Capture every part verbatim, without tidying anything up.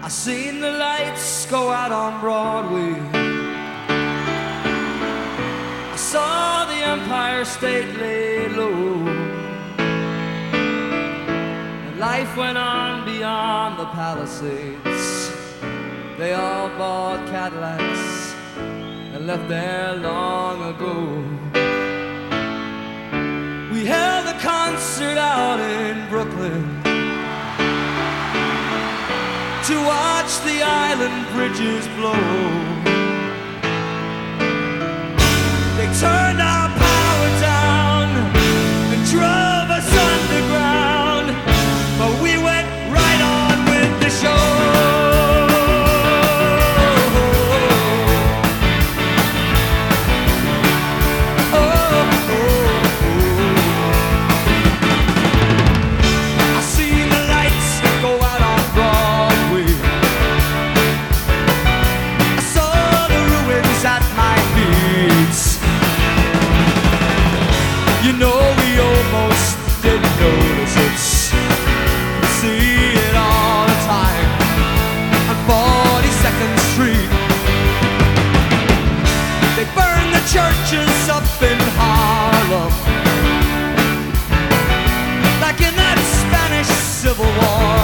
seen the lights go out on Broadway. I saw the Empire State lay low, and life went on beyond the Palisades. They all bought Cadillacs and left there long ago. We held a concert out in Brooklyn to watch the island bridges blow. They turned our power down and drove us underground, but we went right on with the show. You know we almost didn't notice it. See it all the time on forty-second Street. They burned the churches up in Harlem, like in that Spanish Civil War.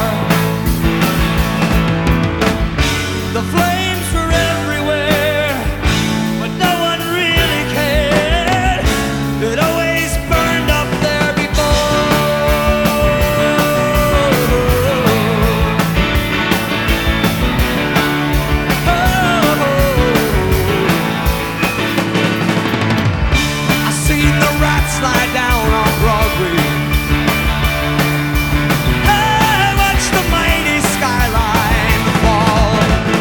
The flames were everywhere, but no one really cared. It always slide down on Broadway. Hey, watch the mighty skyline fall.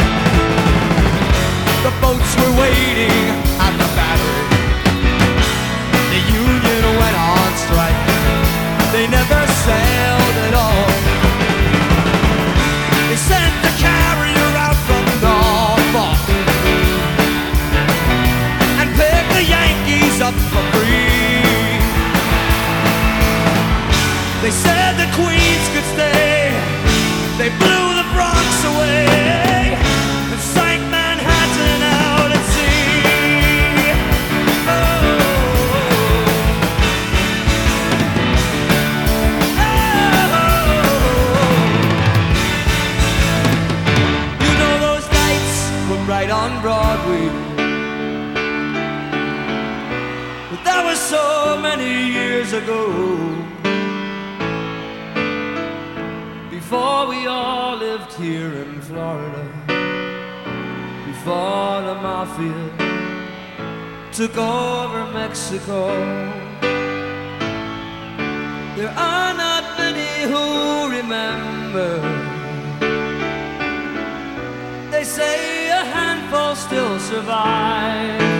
The boats were waiting at the Battery. The Union went on strike. They never sailed at all. They sent the carrier out from Norfolk and picked the Yankees up for free. They said the Queens could stay. They blew the Bronx away and sank Manhattan out at sea. Oh, oh. You know those nights were bright on Broadway, but that was so many years ago. Before we all lived here in Florida, before the Mafia took over Mexico. There are not many who remember. They say a handful still survive.